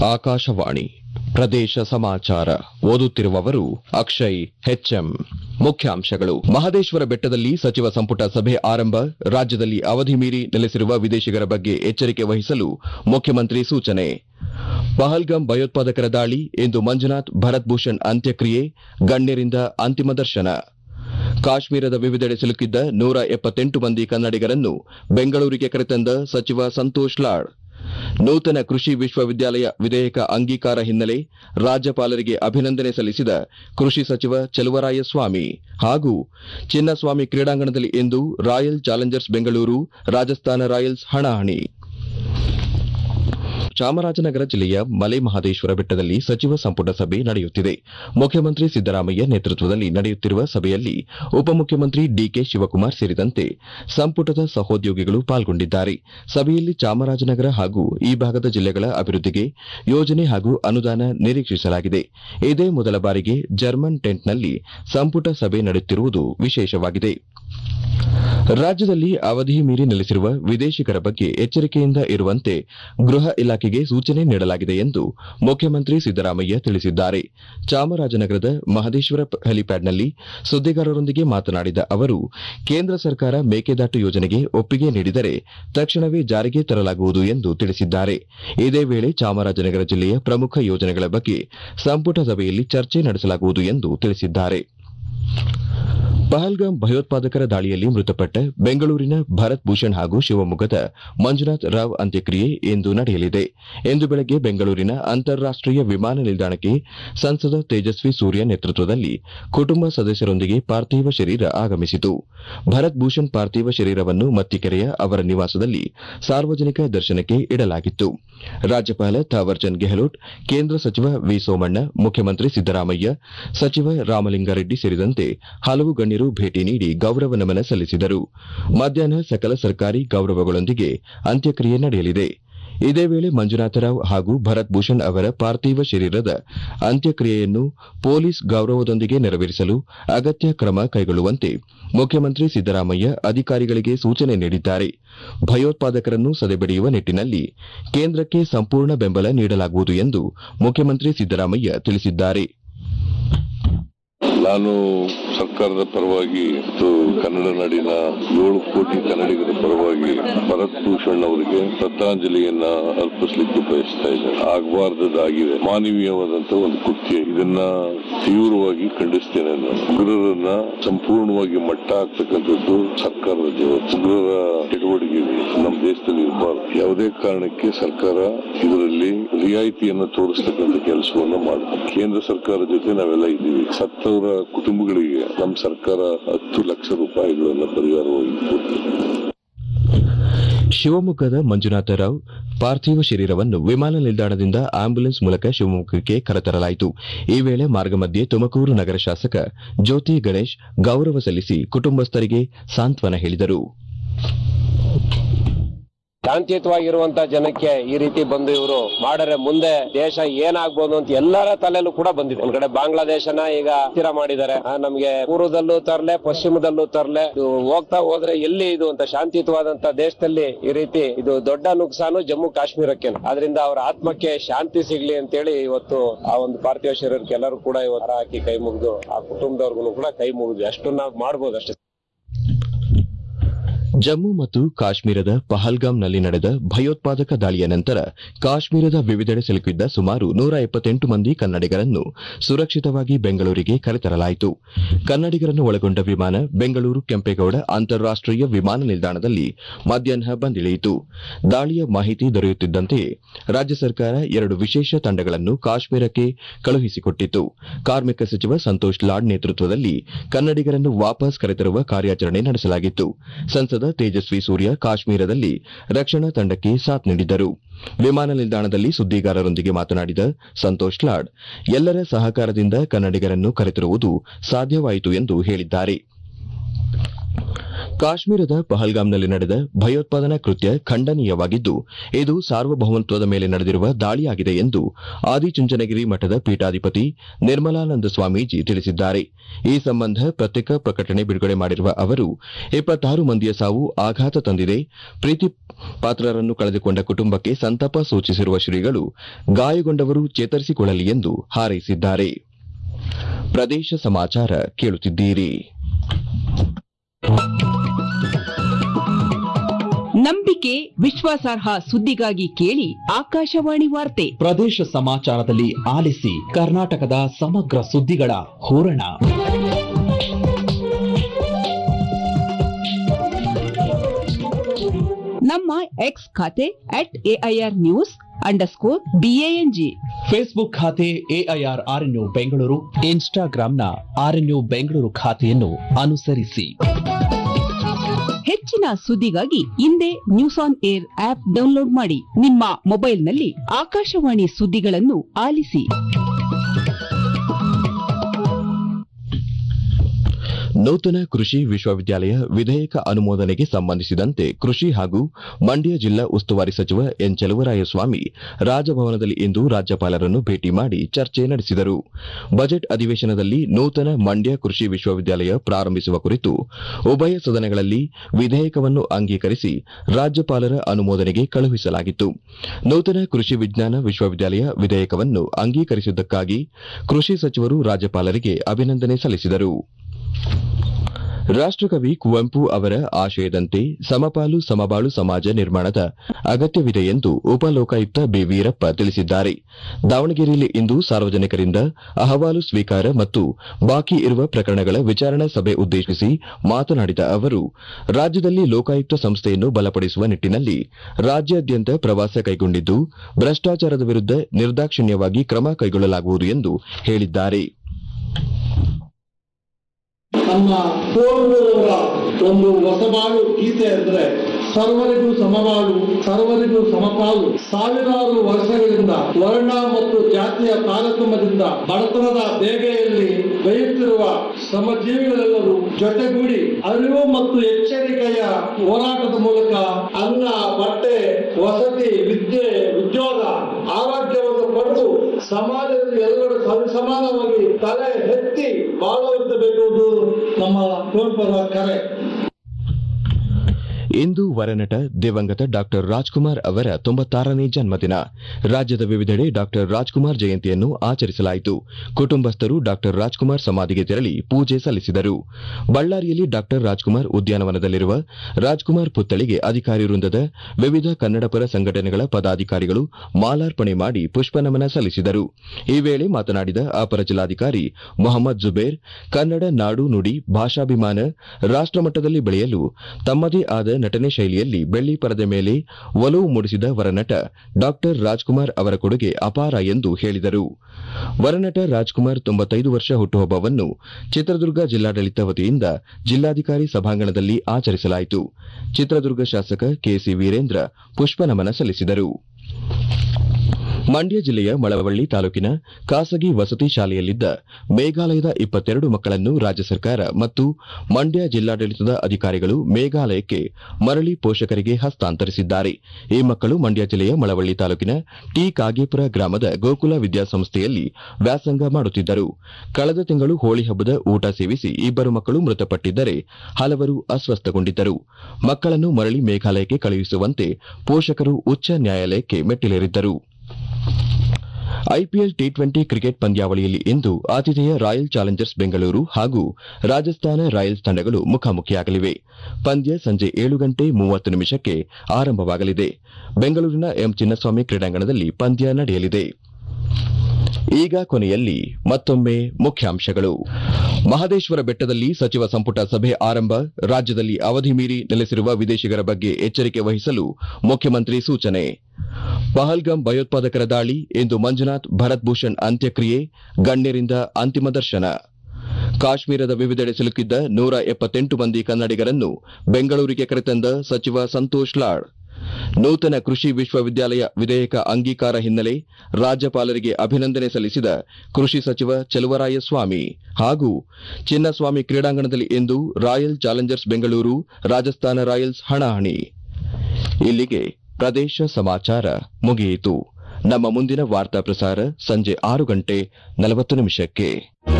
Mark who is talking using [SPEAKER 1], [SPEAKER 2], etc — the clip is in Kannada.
[SPEAKER 1] ಆಕಾಶವಾಣಿ ಪ್ರದೇಶ ಸಮಾಚಾರ ಓದುತ್ತಿರುವವರು ಅಕ್ಷಯ್ ಹೆಚ್ಎಂ. ಮುಖ್ಯಾಂಶಗಳು. ಮಹದೇಶ್ವರ ಬೆಟ್ಟದಲ್ಲಿ ಸಚಿವ ಸಂಪುಟ ಸಭೆ ಆರಂಭ. ರಾಜ್ಯದಲ್ಲಿ ಅವಧಿ ಮೀರಿ ನೆಲೆಸಿರುವ ವಿದೇಶಿಗರ ಬಗ್ಗೆ ಎಚ್ಚರಿಕೆ ವಹಿಸಲು ಮುಖ್ಯಮಂತ್ರಿ ಸೂಚನೆ. ಪಹಲ್ಗಾಮ್ ಭಯೋತ್ಪಾದಕರ ದಾಳಿ. ಇಂದು ಮಂಜುನಾಥ್ ಭರತ್ ಭೂಷಣ್ ಅಂತ್ಯಕ್ರಿಯೆ. ಗಣ್ಯರಿಂದ ಅಂತಿಮ ದರ್ಶನ. ಕಾಶ್ಮೀರದ ವಿವಿಧೆಡೆ ಸಿಲುಕಿದ್ದ 178 ಮಂದಿ ಕನ್ನಡಿಗರನ್ನು ಬೆಂಗಳೂರಿಗೆ ಕರೆತಂದ ಸಚಿವ ಸಂತೋಷ್ ಲಾಡ್. ನೂತನ ಕೃಷಿ ವಿಶ್ವವಿದ್ಯಾಲಯ ವಿಧೇಯಕ ಅಂಗೀಕಾರ ಹಿನ್ನೆಲೆ ರಾಜ್ಯಪಾಲರಿಗೆ ಅಭಿನಂದನೆ ಸಲ್ಲಿಸಿದ ಕೃಷಿ ಸಚಿವ ಚೆಲುವರಾಯಸ್ವಾಮಿ. ಹಾಗೂ ಚಿನ್ನಸ್ವಾಮಿ ಕ್ರೀಡಾಂಗಣದಲ್ಲಿ ಇಂದು Royal Challengers Bengaluru Rajasthan Royals ಹಣಾಹಣಿ. ಚಾಮರಾಜನಗರ ಜಿಲ್ಲೆಯ ಮಲೆ ಮಹದೇಶ್ವರ ಬೆಟ್ಟದಲ್ಲಿ ಸಚಿವ ಸಂಪುಟ ಸಭೆ ನಡೆಯುತ್ತಿದೆ. ಮುಖ್ಯಮಂತ್ರಿ ಸಿದ್ದರಾಮಯ್ಯ ನೇತೃತ್ವದಲ್ಲಿ ನಡೆಯುತ್ತಿರುವ ಸಭೆಯಲ್ಲಿ ಉಪಮುಖ್ಯಮಂತ್ರಿ ಡಿಕೆ ಶಿವಕುಮಾರ್ ಸೇರಿದಂತೆ ಸಂಪುಟದ ಸಹೋದ್ಯೋಗಿಗಳು ಪಾಲ್ಗೊಂಡಿದ್ದಾರೆ. ಸಭೆಯಲ್ಲಿ ಚಾಮರಾಜನಗರ ಹಾಗೂ ಈ ಭಾಗದ ಜಿಲ್ಲೆಗಳ ಅಭಿವೃದ್ಧಿಗೆ ಯೋಜನೆ ಹಾಗೂ ಅನುದಾನ ನಿರೀಕ್ಷಿಸಲಾಗಿದೆ. ಇದೇ ಮೊದಲ ಬಾರಿಗೆ ಜರ್ಮನ್ ಟೆಂಟ್ನಲ್ಲಿ ಸಂಪುಟ ಸಭೆ ನಡೆಯುತ್ತಿರುವುದು ವಿಶೇಷವಾಗಿದೆ. ರಾಜ್ಯದಲ್ಲಿ ಅವಧಿ ಮೀರಿ ನೆಲೆಸಿರುವ ವಿದೇಶಿಗರ ಬಗ್ಗೆ ಎಚ್ಚರಿಕೆಯಿಂದ ಇರುವಂತೆ ಗೃಹ ಇಲಾಖೆಗೆ ಸೂಚನೆ ನೀಡಲಾಗಿದೆ ಎಂದು ಮುಖ್ಯಮಂತ್ರಿ ಸಿದ್ದರಾಮಯ್ಯ ತಿಳಿಸಿದ್ದಾರೆ. ಚಾಮರಾಜನಗರದ ಮಹದೇಶ್ವರ ಹೆಲಿಪ್ಯಾಡ್ನಲ್ಲಿ ಸುದ್ದಿಗಾರರೊಂದಿಗೆ ಮಾತನಾಡಿದ ಅವರು, ಕೇಂದ್ರ ಸರ್ಕಾರ ಮೇಕೆದಾಟು ಯೋಜನೆಗೆ ಒಪ್ಪಿಗೆ ನೀಡಿದರೆ ತಕ್ಷಣವೇ ಜಾರಿಗೆ ತರಲಾಗುವುದು ಎಂದು ತಿಳಿಸಿದ್ದಾರೆ. ಇದೇ ವೇಳೆ ಚಾಮರಾಜನಗರ ಜಿಲ್ಲೆಯ ಪ್ರಮುಖ ಯೋಜನೆಗಳ ಬಗ್ಗೆ ಸಂಪುಟ ಸಭೆಯಲ್ಲಿ ಚರ್ಚೆ ನಡೆಸಲಾಗುವುದು ಎಂದು ತಿಳಿಸಿದ್ದಾರೆ. ಪಹಲ್ಗಾಮ್ ಭಯೋತ್ಪಾದಕರ ದಾಳಿಯಲ್ಲಿ ಮೃತಪಟ್ಟ ಬೆಂಗಳೂರಿನ ಭರತ್ ಭೂಷಣ್ ಹಾಗೂ ಶಿವಮೊಗ್ಗದ ಮಂಜುನಾಥ್ ರಾವ್ ಅಂತ್ಯಕ್ರಿಯೆ ಇಂದು ನಡೆಯಲಿದೆ. ಇಂದು ಬೆಳಗ್ಗೆ ಬೆಂಗಳೂರಿನ ಅಂತಾರಾಷ್ಟೀಯ ವಿಮಾನ ನಿಲ್ದಾಣಕ್ಕೆ ಸಂಸದ ತೇಜಸ್ವಿ ಸೂರ್ಯ ನೇತೃತ್ವದಲ್ಲಿ ಕುಟುಂಬ ಸದಸ್ಯರೊಂದಿಗೆ ಪಾರ್ಥಿವ ಶರೀರ ಆಗಮಿಸಿತು. ಭರತ್ ಭೂಷಣ್ ಪಾರ್ಥಿವ ಶರೀರವನ್ನು ಮತ್ತಿಕೆರೆಯ ಅವರ ನಿವಾಸದಲ್ಲಿ ಸಾರ್ವಜನಿಕ ದರ್ಶನಕ್ಕೆ ಇಡಲಾಗಿತ್ತು. ರಾಜ್ಯಪಾಲ ಥಾವರ್ಚಂದ್ ಗೆಹ್ಲೋಟ್, ಕೇಂದ್ರ ಸಚಿವ ವಿ ಸೋಮಣ್ಣ, ಮುಖ್ಯಮಂತ್ರಿ ಸಿದ್ದರಾಮಯ್ಯ, ಸಚಿವ ರಾಮಲಿಂಗಾರೆಡ್ಡಿ ಸೇರಿದಂತೆ ಹಲವು ಗಣ್ಯರು ಭೇಟಿ ನೀಡಿ ಗೌರವ ನಮನ ಸಲ್ಲಿಸಿದರು. ಮಧ್ಯಾಹ್ನ ಸಕಲ ಸರ್ಕಾರಿ ಗೌರವಗಳೊಂದಿಗೆ ಅಂತ್ಯಕ್ರಿಯೆ ನಡೆಯಲಿದೆ. ಇದೇ ವೇಳೆ ಮಂಜುನಾಥರಾವ್ ಹಾಗೂ ಭರತ್ ಭೂಷಣ್ ಅವರ ಪಾರ್ಥಿವ ಶರೀರದ ಅಂತ್ಯಕ್ರಿಯೆಯನ್ನು ಪೊಲೀಸ್ ಗೌರವದೊಂದಿಗೆ ನೆರವೇರಿಸಲು ಅಗತ್ಯ ಕ್ರಮ ಕೈಗೊಳ್ಳುವಂತೆ ಮುಖ್ಯಮಂತ್ರಿ ಸಿದ್ದರಾಮಯ್ಯ ಅಧಿಕಾರಿಗಳಿಗೆ ಸೂಚನೆ ನೀಡಿದ್ದಾರೆ. ಭಯೋತ್ಪಾದಕರನ್ನು ಸದೆಬಡಿಯುವ ನಿಟ್ಟಿನಲ್ಲಿ ಕೇಂದ್ರಕ್ಕೆ ಸಂಪೂರ್ಣ ಬೆಂಬಲ ನೀಡಲಾಗುವುದು ಎಂದು ಮುಖ್ಯಮಂತ್ರಿ ಸಿದ್ದರಾಮಯ್ಯ ತಿಳಿಸಿದ್ದಾರೆ.
[SPEAKER 2] ನಾನು ಸರ್ಕಾರದ ಪರವಾಗಿ ಕನ್ನಡ ನಾಡಿನ 7 ಕೋಟಿ ಕನ್ನಡಿಗರ ಪರವಾಗಿ ಭರತ್ ಭೂಷಣ್ ಅವರಿಗೆ ಶ್ರದ್ಧಾಂಜಲಿಯನ್ನ ಅರ್ಪಿಸಲಿಕ್ಕೆ ಬಯಸ್ತಾ ಇದ್ದೇನೆ. ಆಗಬಾರ್ದಾಗಿದೆ, ಮಾನವೀಯವಾದಂತಹ ಒಂದು ಕೃತ್ಯ. ಇದನ್ನ ತೀವ್ರವಾಗಿ ಖಂಡಿಸ್ತೇನೆ. ಉಗ್ರರನ್ನ ಸಂಪೂರ್ಣವಾಗಿ ಮಟ್ಟ ಹಾಕ್ತಕ್ಕಂಥದ್ದು ಸರ್ಕಾರದ ಜವಾಬ್ದಾರಿ. ಉಗ್ರರ ಚಟುವಟಿಕೆಗಳು ನಮ್ಮ ದೇಶದಲ್ಲಿ ಇರಬಾರ್ದು. ಯಾವುದೇ ಕಾರಣಕ್ಕೆ ಸರ್ಕಾರ ಇದರಲ್ಲಿ ರಿಯಾಯಿತಿಯನ್ನು ತೋರಿಸ್ತಕ್ಕಂಥ ಕೆಲಸವನ್ನು ಮಾಡುತ್ತೆ. ಕೇಂದ್ರ ಸರ್ಕಾರ ಜೊತೆ ನಾವೆಲ್ಲ ಇದ್ದೀವಿ. ಸತ್ತವರ ಕುಟುಂಬಗಳಿಗೆ ನಮ್ಮ ಸರ್ಕಾರ 10 ಲಕ್ಷ ರೂಪಾಯಿಗಳನ್ನು ಪರಿಹಾರವಾಗಿ ಕೊಡ್ತದೆ.
[SPEAKER 1] ಶಿವಮೊಗ್ಗದ ಮಂಜುನಾಥರಾವ್ ಪಾರ್ಥಿವ ಶರೀರವನ್ನು ವಿಮಾನ ನಿಲ್ದಾಣದಿಂದ ಆಂಬ್ಯುಲೆನ್ಸ್ ಮೂಲಕ ಶಿವಮೊಗ್ಗಕ್ಕೆ ಕರೆತರಲಾಯಿತು. ಈ ವೇಳೆ ಮಾರ್ಗ ಮಧ್ಯೆ ತುಮಕೂರು ನಗರ ಶಾಸಕ ಜ್ಯೋತಿ ಗಣೇಶ್ ಗೌರವ ಸಲ್ಲಿಸಿ ಕುಟುಂಬಸ್ಥರಿಗೆ ಸಾಂತ್ವನ ಹೇಳಿದರು.
[SPEAKER 3] ಶಾಂತಿಯುತವಾಗಿರುವಂತಹ ಜನಕ್ಕೆ ಈ ರೀತಿ ಬಂದು ಇವರು ಮಾಡರೆ ಮುಂದೆ ದೇಶ ಏನಾಗ್ಬೋದು ಅಂತ ಎಲ್ಲರ ತಲೆಯಲ್ಲೂ ಕೂಡ ಬಂದಿದೆ. ಒಂದ್ ಕಡೆ ಬಾಂಗ್ಲಾದೇಶನ ಈಗ ಹತ್ತಿರ ಮಾಡಿದ್ದಾರೆ. ನಮ್ಗೆ ಪೂರ್ವದಲ್ಲೂ ತರಲೆ, ಪಶ್ಚಿಮದಲ್ಲೂ ತರಲೆ, ಹೋಗ್ತಾ ಹೋದ್ರೆ ಎಲ್ಲಿ ಇದು ಅಂತ ಶಾಂತಿಯುತವಾದಂತ ದೇಶದಲ್ಲಿ ಈ ರೀತಿ ಇದು ದೊಡ್ಡ ನುಕ್ಸಾನು ಜಮ್ಮು ಕಾಶ್ಮೀರಕ್ಕೆ. ಆದ್ರಿಂದ ಅವರ ಆತ್ಮಕ್ಕೆ ಶಾಂತಿ ಸಿಗ್ಲಿ ಅಂತೇಳಿ ಇವತ್ತು ಆ ಒಂದು ಪಾರ್ಥಿವ ಶರೀರಕ್ಕೆ ಎಲ್ಲರೂ ಕೂಡ ಇವತ್ತು ಹಾಕಿ ಕೈ ಮುಗಿದು ಆ ಕುಟುಂಬದವ್ರಿಗೂ ಕೂಡ ಕೈ ಮುಗಿದ್ವಿ. ಅಷ್ಟು ನಾವು ಮಾಡ್ಬೋದು ಅಷ್ಟೇ.
[SPEAKER 1] ಜಮ್ಮು ಮತ್ತು ಕಾಶ್ಮೀರದ ಪಹಲ್ಗಾಮ್ನಲ್ಲಿ ನಡೆದ ಭಯೋತ್ಪಾದಕ ದಾಳಿಯ ನಂತರ ಕಾಶ್ಮೀರದ ವಿವಿಧೆಡೆ ಸಿಲುಕಿದ್ದ ಸುಮಾರು 178 ಮಂದಿ ಕನ್ನಡಿಗರನ್ನು ಸುರಕ್ಷಿತವಾಗಿ ಬೆಂಗಳೂರಿಗೆ ಕರೆತರಲಾಯಿತು. ಕನ್ನಡಿಗರನ್ನು ಒಳಗೊಂಡ ವಿಮಾನ ಬೆಂಗಳೂರು ಕೆಂಪೇಗೌಡ ಅಂತಾರಾಷ್ಟೀಯ ವಿಮಾನ ನಿಲ್ದಾಣದಲ್ಲಿ ಮಧ್ಯಾಹ್ನ ಬಂದಿಳಿಯಿತು. ದಾಳಿಯ ಮಾಹಿತಿ ದೊರೆಯುತ್ತಿದ್ದಂತೆಯೇ ರಾಜ್ಯ ಸರ್ಕಾರ 2 ವಿಶೇಷ ತಂಡಗಳನ್ನು ಕಾಶ್ಮೀರಕ್ಕೆ ಕಳುಹಿಸಿಕೊಟ್ಟಿತ್ತು. ಕಾರ್ಮಿಕ ಸಚಿವ ಸಂತೋಷ್ ಲಾಡ್ ನೇತೃತ್ವದಲ್ಲಿ ಕನ್ನಡಿಗರನ್ನು ವಾಪಸ್ ಕರೆತರುವ ಕಾರ್ಯಾಚರಣೆ ನಡೆಸಲಾಗಿತ್ತು. ಸಂಸದ ತೇಜಸ್ವಿ ಸೂರ್ಯ ಕಾಶ್ಮೀರದಲ್ಲಿ ರಕ್ಷಣಾ ತಂಡಕ್ಕೆ ಸಾಥ್ ನೀಡಿದ್ದರು. ವಿಮಾನ ನಿಲ್ದಾಣದಲ್ಲಿ ಸುದ್ದಿಗಾರರೊಂದಿಗೆ ಮಾತನಾಡಿದ ಸಂತೋಷ್ ಲಾಡ್, ಎಲ್ಲರ ಸಹಕಾರದಿಂದ ಕನ್ನಡಿಗರನ್ನು ಕರೆತರುವುದು ಸಾಧ್ಯವಾಯಿತು ಎಂದು ಹೇಳಿದ್ದಾರೆ. ಕಾಶ್ಮೀರದ ಪಹಲ್ಗಾಮ್ನಲ್ಲಿ ನಡೆದ ಭಯೋತ್ಪಾದನಾ ಕೃತ್ಯ ಖಂಡನೀಯವಾಗಿದ್ದು ಇದು ಸಾರ್ವಭೌಮತ್ವದ ಮೇಲೆ ನಡೆದಿರುವ ದಾಳಿಯಾಗಿದೆ ಎಂದು ಆದಿಚುಂಚನಗಿರಿ ಮಠದ ಪೀಠಾಧಿಪತಿ ನಿರ್ಮಲಾನಂದ ಸ್ವಾಮೀಜಿ ತಿಳಿಸಿದ್ದಾರೆ. ಈ ಸಂಬಂಧ ಪ್ರತ್ಯೇಕ ಪ್ರಕಟಣೆ ಬಿಡುಗಡೆ ಮಾಡಿರುವ ಅವರು 26 ಮಂದಿಯ ಸಾವು ಆಘಾತ ತಂದಿದೆ. ಪ್ರೀತಿ ಪಾತ್ರರನ್ನು ಕಳೆದುಕೊಂಡ ಕುಟುಂಬಕ್ಕೆ ಸಂತಾಪ ಸೂಚಿಸಿರುವ ಶ್ರೀಗಳು ಗಾಯಗೊಂಡವರು ಚೇತರಿಸಿಕೊಳ್ಳಲಿ ಎಂದು ಹಾರೈಸಿದ್ದಾರೆ. ಪ್ರದೇಶ ಸಮಾಚಾರ ಕೇಳುತ್ತಿದ್ದೀರಿ.
[SPEAKER 4] ನಂಬಿಕೆ ವಿಶ್ವಾಸಾರ್ಹ ಸುದ್ದಿಗಾಗಿ ಕೇಳಿ ಆಕಾಶವಾಣಿ ವಾರ್ತೆ.
[SPEAKER 5] ಪ್ರದೇಶ ಸಮಾಚಾರದಲ್ಲಿ ಆಲಿಸಿ ಕರ್ನಾಟಕದ ಸಮಗ್ರ ಸುದ್ದಿಗಳ ಹೂರಣ.
[SPEAKER 4] ನಮ್ಮ ಎಕ್ಸ್ ಖಾತೆ @AIR News_BANG,
[SPEAKER 5] ಫೇಸ್ಬುಕ್ ಖಾತೆ AIR RNU ಬೆಂಗಳೂರು, ಇನ್ಸ್ಟಾಗ್ರಾಂನ RNU ಬೆಂಗಳೂರು ಖಾತೆಯನ್ನು ಅನುಸರಿಸಿ.
[SPEAKER 4] ಹೆಚ್ಚಿನ ಸುದ್ದಿಗಾಗಿ ಹಿಂದೆ news on AIR app download ಮಾಡಿ. ನಿಮ್ಮ ಮೊಬೈಲ್ನಲ್ಲಿ ಆಕಾಶವಾಣಿ ಸುದ್ದಿಗಳನ್ನು ಆಲಿಸಿ.
[SPEAKER 1] ನೂತನ ಕೃಷಿ ವಿಶ್ವವಿದ್ಯಾಲಯ ವಿಧೇಯಕ ಅನುಮೋದನೆಗೆ ಸಂಬಂಧಿಸಿದಂತೆ ಕೃಷಿ ಹಾಗೂ ಮಂಡ್ಯ ಜಿಲ್ಲಾ ಉಸ್ತುವಾರಿ ಸಚಿವ ಎನ್ ಚಲುವರಾಯಸ್ವಾಮಿ ರಾಜಭವನದಲ್ಲಿ ಇಂದು ರಾಜ್ಯಪಾಲರನ್ನು ಭೇಟಿ ಮಾಡಿ ಚರ್ಚೆ ನಡೆಸಿದರು. ಬಜೆಟ್ ಅಧಿವೇಶನದಲ್ಲಿ ನೂತನ ಮಂಡ್ಯ ಕೃಷಿ ವಿಶ್ವವಿದ್ಯಾಲಯ ಪ್ರಾರಂಭಿಸುವ ಕುರಿತು ಉಭಯ ಸದನಗಳಲ್ಲಿ ವಿಧೇಯಕವನ್ನು ಅಂಗೀಕರಿಸಿ ರಾಜ್ಯಪಾಲರ ಅನುಮೋದನೆಗೆ ಕಳುಹಿಸಲಾಗಿತ್ತು. ನೂತನ ಕೃಷಿ ವಿಜ್ಞಾನ ವಿಶ್ವವಿದ್ಯಾಲಯ ವಿಧೇಯಕವನ್ನು ಅಂಗೀಕರಿಸಿದ್ದಕ್ಕಾಗಿ ಕೃಷಿ ಸಚಿವರು ರಾಜ್ಯಪಾಲರಿಗೆ ಅಭಿನಂದನೆ ಸಲ್ಲಿಸಿದರು. ರಾಷ್ಟಕವಿ ಕುವೆಂಪು ಅವರ ಆಶಯದಂತೆ ಸಮಪಾಲು ಸಮಬಾಳು ಸಮಾಜ ನಿರ್ಮಾಣದ ಅಗತ್ಯವಿದೆ ಎಂದು ಉಪಲೋಕಾಯುಕ್ತ ಬಿ ವೀರಪ್ಪ ತಿಳಿಸಿದ್ದಾರೆ. ದಾವಣಗೆರೆಯಲ್ಲಿ ಇಂದು ಸಾರ್ವಜನಿಕರಿಂದ ಅಹವಾಲು ಸ್ವೀಕಾರ ಮತ್ತು ಬಾಕಿ ಇರುವ ಪ್ರಕರಣಗಳ ವಿಚಾರಣಾ ಸಭೆ ಉದ್ದೇಶಿಸಿ ಮಾತನಾಡಿದ ಅವರು, ರಾಜ್ಯದಲ್ಲಿ ಲೋಕಾಯುಕ್ತ ಸಂಸ್ಥೆಯನ್ನು ಬಲಪಡಿಸುವ ನಿಟ್ಟಿನಲ್ಲಿ ರಾಜ್ಯಾದ್ಯಂತ ಪ್ರವಾಸ ಕೈಗೊಂಡಿದ್ದು ಭ್ರಷ್ಟಾಚಾರದ ವಿರುದ್ಧ ನಿರ್ದಾಕ್ಷಿಣ್ಯವಾಗಿ ಕ್ರಮ ಕೈಗೊಳ್ಳಲಾಗುವುದು ಎಂದು ಹೇಳಿದ್ದಾರೆ.
[SPEAKER 6] ನಮ್ಮ ಪೂರ್ವದವರ ಒಂದು ಹೊಸಬಾಳು ಗೀತೆ ಅಂದ್ರೆ ಸರ್ವರಿಗೂ ಸಮಬಾಳು, ಸರ್ವರಿಗೂ ಸಮಪಾಲು. ಸಾವಿರಾರು ವರ್ಷಗಳಿಂದ ವರ್ಣ ಮತ್ತು ಜಾತಿಯ ತಾರತಮ್ಯದಿಂದ ಬಡತನದ ಬೇಗೆಯಲ್ಲಿ ಬೆಳೆಯುತ್ತಿರುವ ಶ್ರಮಜೀವಿಗಳೆಲ್ಲರೂ ಜೊತೆಗೂಡಿ ಅರಿವು ಮತ್ತು ಎಚ್ಚರಿಕೆಯ ಹೋರಾಟದ ಮೂಲಕ ಅನ್ನ, ಬಟ್ಟೆ, ವಸತಿ, ವಿದ್ಯೆ, ಉದ್ಯೋಗ, ಆರೋಗ್ಯವನ್ನು ಪಡೆದು ಸಮಾಜದಲ್ಲಿ ಎಲ್ಲರೂ ಸಮಾನವಾಗಿ ತಲೆ ಎತ್ತಿ ಬಾಳುತ್ತಿರಬೇಕು ನಮ್ಮ ಪೂರ್ವರ ಕರೆ.
[SPEAKER 1] ಇಂದು ವರನಟ ದಿವಂಗತ ಡಾ ರಾಜ್ಕುಮಾರ್ ಅವರ 96ನೇ ಜನ್ಮದಿನ. ರಾಜ್ಯದ ವಿವಿಧೆಡೆ ಡಾ ರಾಜ್ಕುಮಾರ್ ಜಯಂತಿಯನ್ನು ಆಚರಿಸಲಾಯಿತು. ಕುಟುಂಬಸ್ಥರು ಡಾ ರಾಜ್ಕುಮಾರ್ ಸಮಾಧಿಗೆ ತೆರಳಿ ಪೂಜೆ ಸಲ್ಲಿಸಿದರು. ಬಳ್ಳಾರಿಯಲ್ಲಿ ಡಾ ರಾಜ್ಕುಮಾರ್ ಉದ್ಯಾನವನದಲ್ಲಿರುವ ರಾಜ್ಕುಮಾರ್ ಪುತ್ಥಳಿಗೆ ಅಧಿಕಾರಿ ವೃಂದದ ವಿವಿಧ ಕನ್ನಡಪರ ಸಂಘಟನೆಗಳ ಪದಾಧಿಕಾರಿಗಳು ಮಾಲಾರ್ಪಣೆ ಮಾಡಿ ಪುಷ್ಪನಮನ ಸಲ್ಲಿಸಿದರು. ಈ ವೇಳೆ ಮಾತನಾಡಿದ ಅಪರ ಜಿಲ್ಲಾಧಿಕಾರಿ ಮೊಹಮ್ಮದ್ ಜುಬೇರ್, ಕನ್ನಡ ನಾಡು ನುಡಿ ಭಾಷಾಭಿಮಾನ ರಾಷ್ಟಮಟ್ಟದಲ್ಲಿ ಬೆಳೆಯಲು ತಮ್ಮದೇ ಆದ ನಟನೆ ಶೈಲಿಯಲ್ಲಿ ಬೆಳ್ಳಿ ಪರದೆ ಮೇಲೆ ಒಲವು ಮೂಡಿಸಿದ ವರನಟ ಡಾ ರಾಜ್ಕುಮಾರ್ ಅವರ ಕೊಡುಗೆ ಅಪಾರ ಎಂದು ಹೇಳಿದರು. ವರನಟ ರಾಜ್ಕುಮಾರ್ 95 ವರ್ಷ ಹುಟ್ಟುಹಬ್ಬವನ್ನು ಚಿತ್ರದುರ್ಗ ಜಿಲ್ಲಾಡಳಿತ ವತಿಯಿಂದ ಜಿಲ್ಲಾಧಿಕಾರಿ ಸಭಾಂಗಣದಲ್ಲಿ ಆಚರಿಸಲಾಯಿತು. ಚಿತ್ರದುರ್ಗ ಶಾಸಕ ಕೆಸಿ ವೀರೇಂದ್ರ ಪುಷ್ಪನಮನ ಸಲ್ಲಿಸಿದರು. ಮಂಡ್ಯ ಜಿಲ್ಲೆಯ ಮಳವಳ್ಳಿ ತಾಲೂಕಿನ ಖಾಸಗಿ ವಸತಿ ಶಾಲೆಯಲ್ಲಿದ್ದ ಮೇಘಾಲಯದ 22 ಮಕ್ಕಳನ್ನು ರಾಜ್ಯ ಸರ್ಕಾರ ಮತ್ತು ಮಂಡ್ಯ ಜಿಲ್ಲಾಡಳಿತದ ಅಧಿಕಾರಿಗಳು ಮೇಘಾಲಯಕ್ಕೆ ಮರಳಿ ಪೋಷಕರಿಗೆ ಹಸ್ತಾಂತರಿಸಿದ್ದಾರೆ. ಈ ಮಕ್ಕಳು ಮಂಡ್ಯ ಜಿಲ್ಲೆಯ ಮಳವಳ್ಳಿ ತಾಲೂಕಿನ ಟಿ ಕಾಗೇಪುರ ಗ್ರಾಮದ ಗೋಕುಲ ವಿದ್ಯಾಸಂಸ್ಥೆಯಲ್ಲಿ ವ್ಯಾಸಂಗ ಮಾಡುತ್ತಿದ್ದರು. ಕಳೆದ ತಿಂಗಳು ಹೋಳಿ ಹಬ್ಬದ ಊಟ ಸೇವಿಸಿ ಇಬ್ಬರು ಮಕ್ಕಳು ಮೃತಪಟ್ಟಿದ್ದರೆ ಹಲವರು ಅಸ್ವಸ್ಥಗೊಂಡಿದ್ದರು. ಮಕ್ಕಳನ್ನು ಮರಳಿ ಮೇಘಾಲಯಕ್ಕೆ ಕಳುಹಿಸುವಂತೆ ಪೋಷಕರು ಉಚ್ಚ ನ್ಯಾಯಾಲಯಕ್ಕೆ ಮೆಟ್ಟಿಲೇರಿದ್ದರು. ಐಪಿಎಲ್ ಟಿ20 ಕ್ರಿಕೆಟ್ ಪಂದ್ಯಾವಳಿಯಲ್ಲಿ ಇಂದು ಆತಿಥೇಯ ರಾಯಲ್ ಚಾಲೆಂಜರ್ಸ್ ಬೆಂಗಳೂರು ಹಾಗೂ ರಾಜಸ್ಥಾನ ರಾಯಲ್ಸ್ ತಂಡಗಳು ಮುಖಾಮುಖಿಯಾಗಲಿವೆ. ಪಂದ್ಯ ಸಂಜೆ 7:30 ಆರಂಭವಾಗಲಿದೆ. ಬೆಂಗಳೂರಿನ ಎಂ ಚಿನ್ನಸ್ವಾಮಿ ಕ್ರೀಡಾಂಗಣದಲ್ಲಿ ಪಂದ್ಯ ನಡೆಯಲಿದೆ. ಈಗ ಕೊನೆಯಲ್ಲಿ ಮತ್ತೊಮ್ಮೆ ಮುಖ್ಯಾಂಶಗಳು. ಮಹದೇಶ್ವರ ಬೆಟ್ಟದಲ್ಲಿ ಸಚಿವ ಸಂಪುಟ ಸಭೆ ಆರಂಭ. ರಾಜ್ಯದಲ್ಲಿ ಅವಧಿ ಮೀರಿ ನೆಲೆಸಿರುವ ವಿದೇಶಿಗರ ಬಗ್ಗೆ ಎಚ್ಚರಿಕೆ ವಹಿಸಲು ಮುಖ್ಯಮಂತ್ರಿ ಸೂಚನೆ. ಪಹಲ್ಗಾಮ್ ಭಯೋತ್ಪಾದಕರ ದಾಳಿ, ಇಂದು ಮಂಜುನಾಥ್ ಭರತ್ ಭೂಷಣ್ ಅಂತ್ಯಕ್ರಿಯೆ, ಗಣ್ಯರಿಂದ ಅಂತಿಮ ದರ್ಶನ. ಕಾಶ್ಮೀರದ ವಿವಿಧೆಡೆ ಸಿಲುಕಿದ್ದ 178 ಮಂದಿ ಕನ್ನಡಿಗರನ್ನು ಬೆಂಗಳೂರಿಗೆ ಕರೆತಂದ ಸಚಿವ ಸಂತೋಷ್ ಲಾಡ್. ನೂತನ ಕೃಷಿ ವಿಶ್ವವಿದ್ಯಾಲಯ ವಿಧೇಯಕ ಅಂಗೀಕಾರ ಹಿನ್ನೆಲೆ ರಾಜ್ಯಪಾಲರಿಗೆ ಅಭಿನಂದನೆ ಸಲ್ಲಿಸಿದ ಕೃಷಿ ಸಚಿವ ಚಲುವರಾಯಸ್ವಾಮಿ ಹಾಗೂ ಚಿನ್ನಸ್ವಾಮಿ ಕ್ರೀಡಾಂಗಣದಲ್ಲಿ ಇಂದು Royal Challengers Bengaluru Rajasthan Royals ಹಣಾಹಣಿ. ಇಲ್ಲಿಗೆ ಪ್ರದೇಶ ಸಮಾಚಾರ ಮುಗಿಯಿತು. ನಮ್ಮ ಮುಂದಿನ ವಾರ್ತಾ ಪ್ರಸಾರ ಸಂಜೆ 6:40 ನಿಮಿಷಕ್ಕೆ.